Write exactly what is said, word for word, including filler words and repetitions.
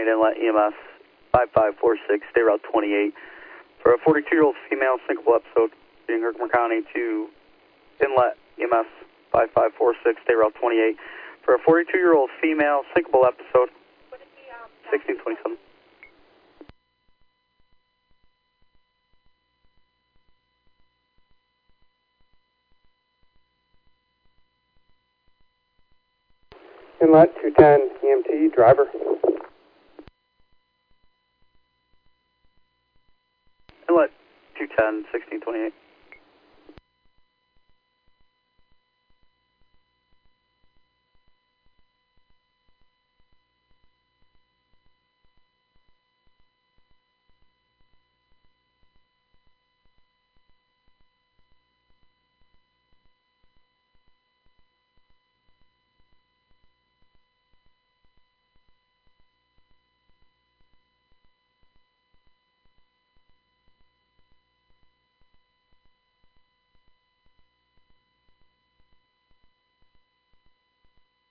County to Inlet E M S five five four six, State Route twenty-eight. For a forty-two-year-old female syncopal episode in Herkimer County to Inlet E M S five five four six, State Route twenty-eight. For a forty-two-year-old female syncopal episode, sixteen twenty-seven. Inlet two ten, E M T, driver. Inlet two ten, sixteen twenty-eight.